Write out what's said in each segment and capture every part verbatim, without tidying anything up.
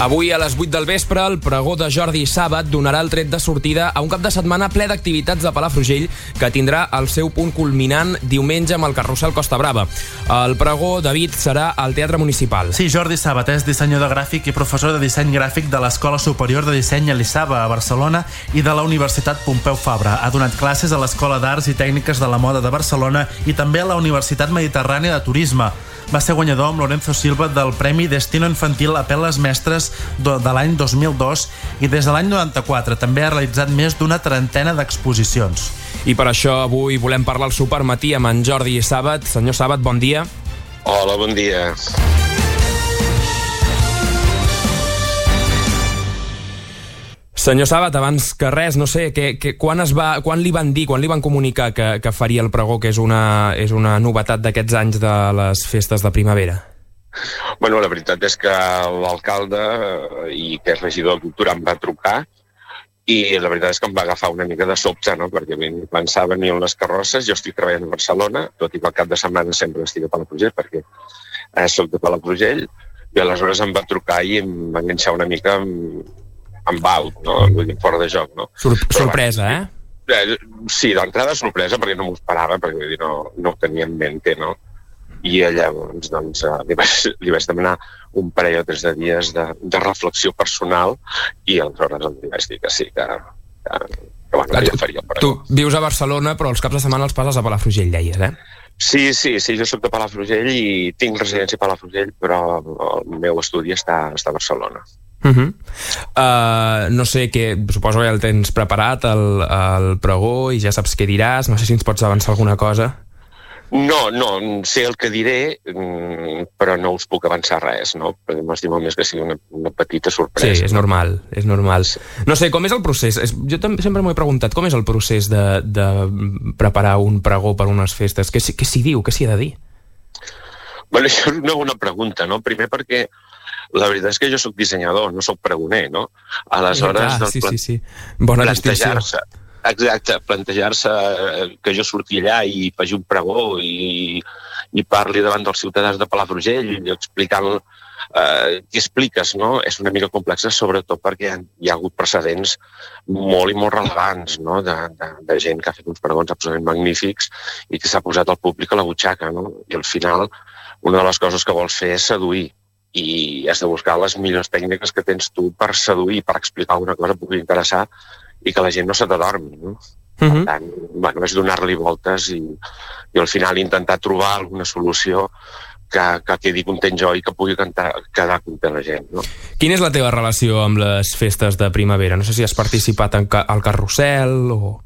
Avui a les vuit del vespre, el pregó de Jordi Sàbat donarà el tret de sortida a un cap de setmana ple d'activitats de Palafrugell que tindrà el seu punt culminant diumenge amb el carrusel Costa Brava. El pregó, David, serà al Teatre Municipal. Sí, Jordi Sàbat és dissenyador gràfic i professor de disseny gràfic de l'Escola Superior de Disseny Elisava a Barcelona i de la Universitat Pompeu Fabra. Ha donat classes a l'Escola d'Arts i Tècniques de la Moda de Barcelona i també a la Universitat Mediterrània de Turisme. Va ser guanyador amb Lorenzo Silva del Premi Destino Infantil Apel·les Mestres de l'any dos mil dos i des de l'any noranta-quatre també ha realitzat més d'una trentena d'exposicions. I per això avui volem parlar al Supermatí amb en Jordi Sàbat. Senyor Sàbat, bon dia. Hola, bon dia. Senyor Sàbat, abans que res, no sé, que, que, quan, es va, quan li van dir, quan li van comunicar que, que faria el pregó, que és una, és una novetat d'aquests anys de les festes de primavera? Bueno, la veritat és que l'alcalde i que és regidor de Cultura em va trucar i la veritat és que em va agafar una mica de sobte, no? Perquè pensava venir a les carrosses, jo estic treballant a Barcelona, tot i que al cap de setmana sempre estic a Palafrugell perquè eh, soc de Palafrugell, i aleshores em va trucar i em va enganxar una mica amb, amb out, no? Vull dir, fora de joc, no? Sor sorpresa, eh? eh? Sí, d'entrada sorpresa perquè no m'ho esperava, perquè vull dir, no, no ho tenia en mente, no? I llavors doncs, li, vaig, li vaig demanar un parell o tres de dies de, de reflexió personal i aleshores li vaig dir que sí, que, que, que bueno, Clar, ja faria el pregó. Tu vius a Barcelona, però els caps de setmana els passes a Palafrugell, deies, eh? Sí, sí, sí, jo soc de Palafrugell i tinc residència a Palafrugell, però el meu estudi està, està a Barcelona. Uh -huh. uh, no sé, que suposo que ja el tens preparat, el, el pregó, i ja saps què diràs. No sé si ens pots avançar alguna cosa. No, no, sé el que diré, però no us puc avançar res, no? Perquè m'estimo més que sigui una, una petita sorpresa. Sí, és normal, és normal. Sí. No sé, com és el procés? Jo també sempre m'ho he preguntat, com és el procés de, de preparar un pregó per unes festes? Què, què s'hi diu? Què s'hi ha de dir? Bueno, això és una bona pregunta, no? Primer perquè la veritat és que jo sóc dissenyador, no sóc pregoner, no? Aleshores, sí, clar, sí, sí, sí. Bona distinció. Exacte, plantejar-se que jo surti allà i faci un pregó i, i parli davant dels ciutadans de Palafrugell i explicant eh, què expliques, no? És una mica complexa, sobretot perquè hi ha hagut precedents molt i molt rellevants, no? de, de, de gent que ha fet uns pregons absolutament magnífics i que s'ha posat al públic a la butxaca, no? I al final una de les coses que vols fer és seduir i has de buscar les millors tècniques que tens tu per seduir, per explicar alguna cosa que pugui interessar i que la gent no se t'adormi, no? Uh -huh. Per tant, bueno, és donar-li voltes i, i al final intentar trobar alguna solució que, que quedi content jo i que pugui cantar, quedar content la gent, no? Quina és la teva relació amb les festes de primavera? No sé si has participat en ca al carrusel o...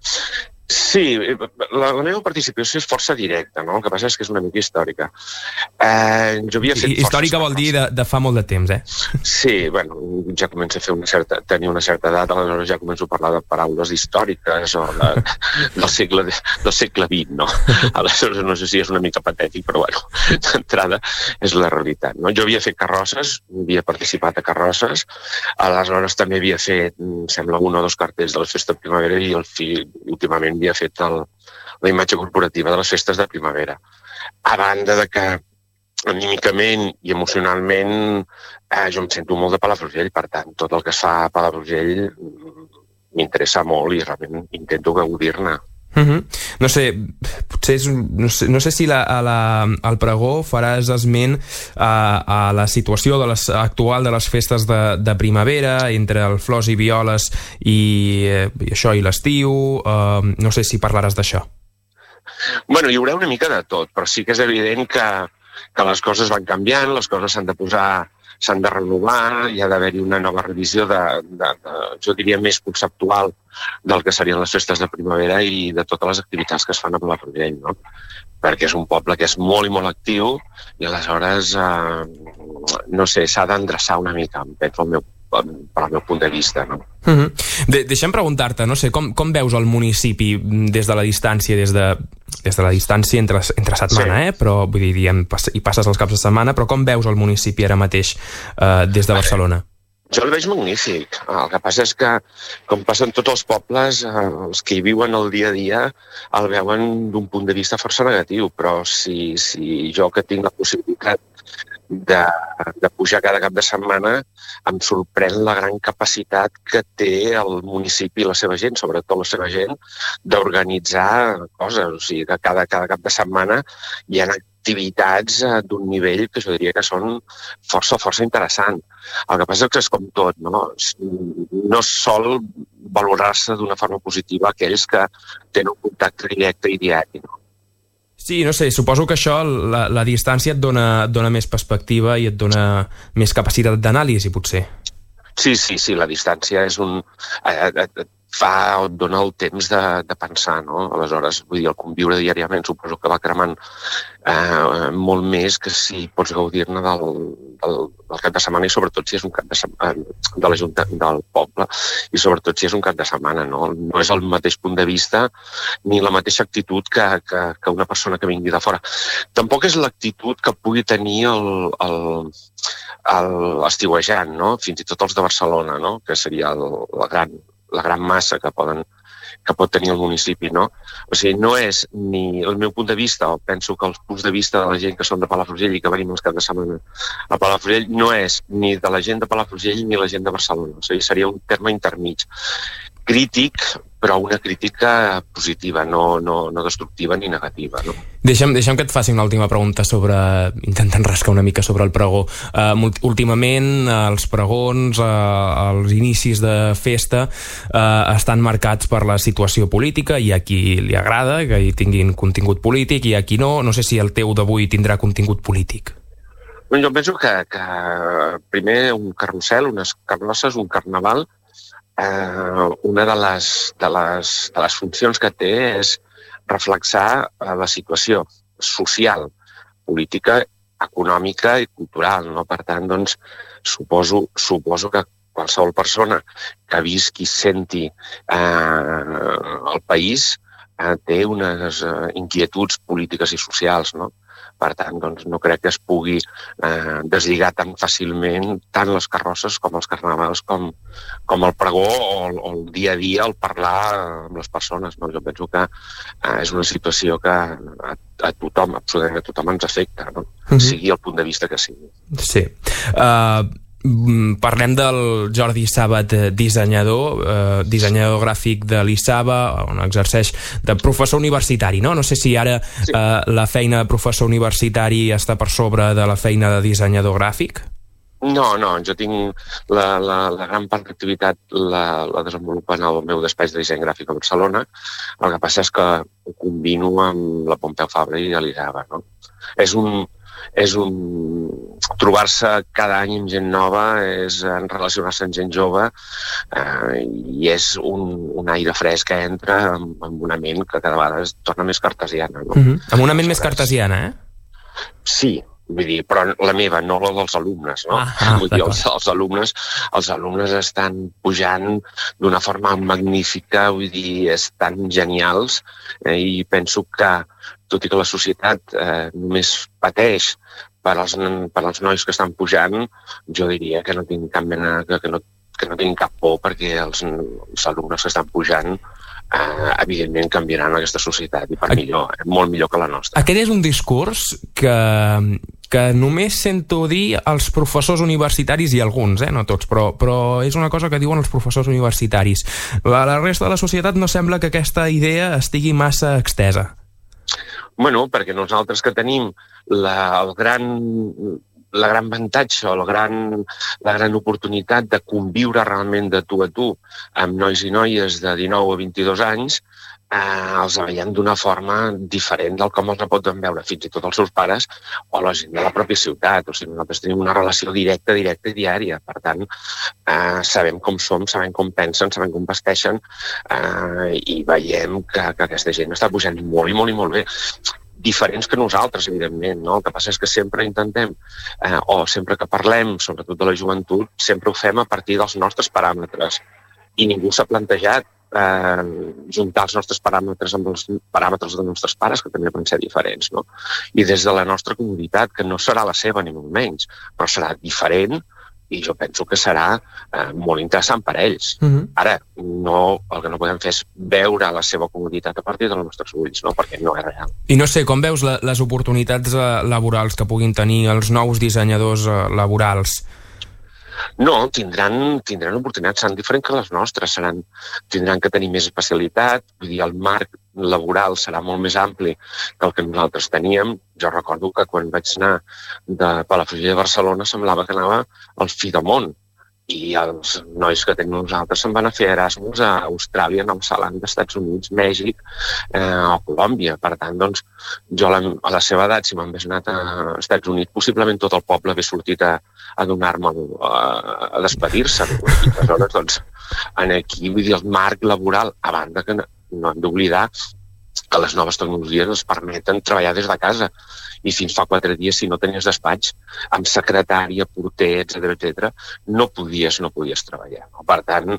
Sí, la, la meva participació és força directa, no? El que passa és que és una mica històrica. Eh, jo havia fet històrica vol dir de, de fa molt de temps, eh? Sí, bueno, ja començo a fer una certa, tenir una certa edat, aleshores ja començo a parlar de paraules històriques o de, del, segle, del segle vint, no? Aleshores no sé si és una mica patètic, però bueno, d'entrada és la realitat, no? Jo havia fet carrosses, havia participat a carrosses, aleshores també havia fet, sembla, un o dos cartells de les festes de primavera i el fi, últimament havia fet el, la imatge corporativa de les festes de primavera. A banda de que anímicament i emocionalment eh, jo em sento molt de Palafrugell, per tant, tot el que es fa a Palafrugell m'interessa molt i realment intento gaudir-ne. Uh -huh. No sé, potser és, no, sé, no sé si la, a la, al pregó faràs esment a, a la situació de les, actual de les festes de, de primavera, entre el flors i violes i, i això i l'estiu, uh, no sé si parlaràs d'això. Bueno, hi haurà una mica de tot, però sí que és evident que, que les coses van canviant, les coses s'han de posar, s'han de renovar, hi ha d'haver-hi una nova revisió de, de, de, jo diria, més conceptual del que serien les festes de primavera i de totes les activitats que es fan a Palafrugell, no? Perquè és un poble que és molt i molt actiu i aleshores, eh, no sé, s'ha d'endreçar una mica, penso, el meu, per al meu punt de vista, no? Uh -huh. de Deixa'm preguntar-te, no sé, com, com veus el municipi des de la distància, des de, des de la distància entre, entre setmana, sí. eh? Però, vull dir, diem, hi passes els caps de setmana, però com veus el municipi ara mateix eh, des de Barcelona? Jo el veig magnífic. El que passa és que, com passa en tots els pobles, els que hi viuen el dia a dia el veuen d'un punt de vista força negatiu, però si, si jo que tinc la possibilitat de, de pujar cada cap de setmana, em sorprèn la gran capacitat que té el municipi i la seva gent, sobretot la seva gent, d'organitzar coses. O sigui, que cada, cada cap de setmana hi ha activitats d'un nivell que jo diria que són força, força interessant. El que passa és que és com tot, no? No sol valorar-se d'una forma positiva aquells que tenen un contacte directe i diari, no? Sí, no sé, suposo que això, la, la distància et dona, et dona més perspectiva i et dona més capacitat d'anàlisi, potser. Sí, sí, sí, la distància és un... Eh, eh, fa, et dona el temps de, de pensar, no? Aleshores, vull dir, el conviure diàriament suposo que va cremant eh, molt més que si pots gaudir-ne del, del, del cap de setmana i sobretot si és un cap de setmana de la Junta del poble i sobretot si és un cap de setmana, no? No és el mateix punt de vista ni la mateixa actitud que, que, que una persona que vingui de fora. Tampoc és l'actitud que pugui tenir el, el, el estiuejant, no? Fins i tot els de Barcelona, no? Que seria el, la gran la gran massa que, poden, que pot tenir el municipi, no? O sigui, no és ni el meu punt de vista, o penso que els punts de vista de la gent que són de Palafrugell i que venim els caps de setmana a Palafrugell, no és ni de la gent de Palafrugell ni la gent de Barcelona. O sigui, seria un terme intermig. Crític, però una crítica positiva, no, no, no destructiva ni negativa, no? Deixa'm, deixa'm que et faci una última pregunta sobre, intentant rascar una mica sobre el pregó. Uh, últimament els pregons, uh, els inicis de festa uh, estan marcats per la situació política. Hi ha qui li agrada que hi tinguin contingut polític i hi ha qui no. No sé si el teu d'avui tindrà contingut polític. Bueno, jo penso que, que primer un carrusel, unes carrosses, un carnaval, eh, una de les, de, les, de les funcions que té és reflexar la situació social, política, econòmica i cultural, no? Per tant, doncs, suposo, suposo que qualsevol persona que visqui, senti eh, el país eh, té unes eh, inquietuds polítiques i socials, no? Per tant, doncs, no crec que es pugui eh, deslligar tan fàcilment tant les carrosses com els carnavals, com, com el pregó o el, o el dia a dia, el parlar amb les persones, no? Jo penso que eh, és una situació que a, a tothom, absolutament a tothom ens afecta, no? Mm-hmm. Sigui el punt de vista que sigui. Sí. Uh... Parlem del Jordi Sàbat, dissenyador, eh, dissenyador gràfic de l'I S A B A, on exerceix de professor universitari, no? No sé si ara sí. eh, la feina de professor universitari està per sobre de la feina de dissenyador gràfic? No, no, jo tinc la, la, la gran part d'activitat la, la desenvolupo en el meu despatx de disseny gràfic a Barcelona. El que passa és que ho combino amb la Pompeu Fabra i l'I S A B A, no? És un... és un... trobar-se cada any amb gent nova, és relacionar-se amb gent jove eh, i és un, un aire fresc que entra amb, amb una ment que cada vegada es torna més cartesiana, no? Mm-hmm. Amb una ment més cartesiana, eh? Sí, vull dir, però la meva, no la dels alumnes, no? Ah, vull dir, els, els, alumnes, els alumnes estan pujant d'una forma magnífica, vull dir, estan genials eh, i penso que, tot i que la societat eh, només pateix per als, per als nois que estan pujant, jo diria que no tinc cap mena, que, que, no, que no tinc cap por perquè els, els alumnes que estan pujant eh, evidentment canviaran aquesta societat i per millor, eh, molt millor que la nostra. Aquest és un discurs que, que només sento dir als professors universitaris i alguns, eh, no tots, però, però és una cosa que diuen els professors universitaris. La, la resta de la societat no sembla que aquesta idea estigui massa extesa. Bueno, perquè nosaltres que tenim la, el gran, la gran avantatge o la gran, la gran oportunitat de conviure realment de tu a tu amb nois i noies de dinou a vint-i-dos anys, eh, els veiem d'una forma diferent del com els poden veure fins i tot els seus pares o la gent de la pròpia ciutat. O sigui, nosaltres tenim una relació directa, directa i diària. Per tant, eh, sabem com som, sabem com pensen, sabem com vesteixen eh, i veiem que, que aquesta gent està pujant molt i molt i molt bé. Diferents que nosaltres, evidentment, no? El que passa és que sempre intentem, eh, o sempre que parlem, sobretot de la joventut, sempre ho fem a partir dels nostres paràmetres. I ningú s'ha plantejat eh, juntar els nostres paràmetres amb els paràmetres dels nostres pares, que també van ser diferents, no? I des de la nostra comoditat, que no serà la seva ni molt menys, però serà diferent, i jo penso que serà eh, molt interessant per a ells. Uh-huh. Ara, no, el que no podem fer és veure la seva comoditat a partir dels nostres ulls, no? Perquè no és real. I no sé, com veus la, les oportunitats eh, laborals que puguin tenir els nous dissenyadors eh, laborals? No, tindran, tindran oportunitats, seran diferents que les nostres, seran, tindran que tenir més especialitat, vull dir, el marc laboral serà molt més ampli que el que nosaltres teníem. Jo recordo que quan vaig anar de Palafrugell a Barcelona semblava que anava al fi del món, i els nois que tenim nosaltres se'n van a fer Erasmus a Austràlia, Nova Zelanda, Estats Units, Mèxic eh, o Colòmbia. Per tant, doncs, jo la, a la seva edat, si m'hagués anat a Estats Units, possiblement tot el poble hagués sortit a, a donar-me, a, a despedir-se. I aleshores, doncs, aquí, vull dir, el marc laboral, a banda que no, no hem d'oblidar que les noves tecnologies ens permeten treballar des de casa. I fins fa quatre dies, si no tenies despatx, amb secretària, porter, etcètera, etcètera, no podies, no podies treballar. Per tant...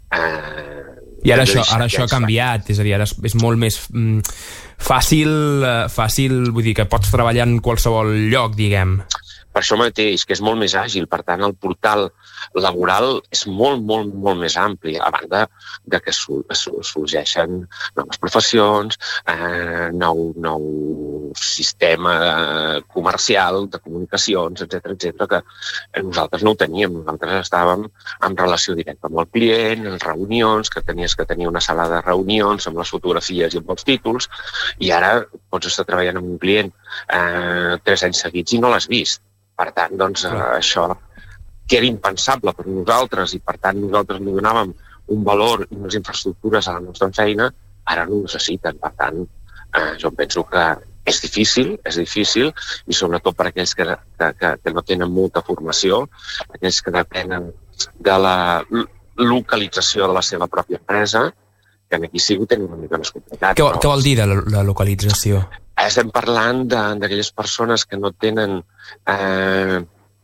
Eh, I ara això, ara això ha canviat, és a dir, ara és molt més mm, fàcil, eh, fàcil, vull dir, que pots treballar en qualsevol lloc, diguem. Per això mateix, que és molt més àgil, per tant, el portal laboral és molt, molt, molt més ampli, a banda de que sorgeixen noves professions, eh, nou, nou sistema comercial, de comunicacions, etcètera, etcètera, que nosaltres no ho teníem. Nosaltres estàvem en relació directa amb el client, en reunions, que tenies que tenir una sala de reunions amb les fotografies i amb els títols, i ara pots estar treballant amb un client eh, tres anys seguits i no l'has vist. Per tant, doncs, eh, això que era impensable per nosaltres i, per tant, nosaltres li donàvem un valor i unes infraestructures a la nostra feina, ara no ho necessiten. Per tant, eh, jo penso que és difícil, és difícil, i sobretot per aquells que, que, que no tenen molta formació, aquells que depenen de la localització de la seva pròpia empresa, que aquí sí ho tenen una mica més complicat. Què, què vol dir de la, la localització? Estem parlant d'aquelles persones que no tenen eh,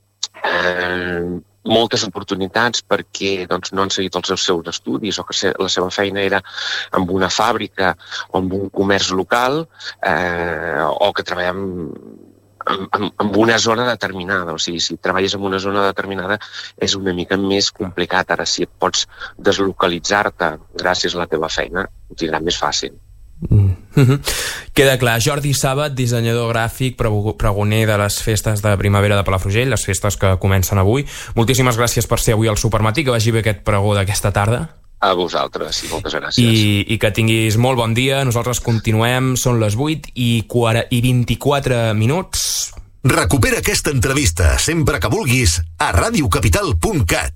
eh, moltes oportunitats perquè doncs, no han seguit els seus estudis o que la seva feina era en una fàbrica o en un comerç local eh, o que treballem en, en, en una zona determinada. O sigui, si treballes en una zona determinada és una mica més complicat. Ara, si et pots deslocalitzar-te gràcies a la teva feina, ho tindrà més fàcil. Mm-hmm. Queda clar. Jordi Sàbat, dissenyador gràfic, pregoner de les festes de primavera de Palafrugell, les festes que comencen avui. Moltíssimes gràcies per ser avui al Supermatí, que vagi bé aquest pregó d'aquesta tarda. A vosaltres, i moltes gràcies. I, i que tinguis molt bon dia. Nosaltres continuem, són les vuit i vint-i-quatre minuts. Recupera aquesta entrevista sempre que vulguis a radiocapital punt cat.